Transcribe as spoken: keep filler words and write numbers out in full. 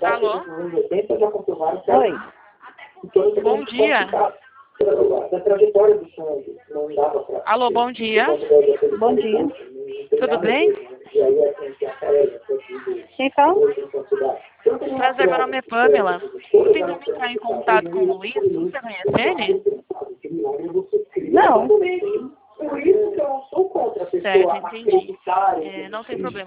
Alô? Oi. Bom dia. Alô, bom dia. Bom dia. Tudo bem? Quem fala? Prazer, meu nome é Pamela. Estou tentando entrar em contato com o Luiz. Você conhece ele? Não. Certo, entendi. É, não tem problema.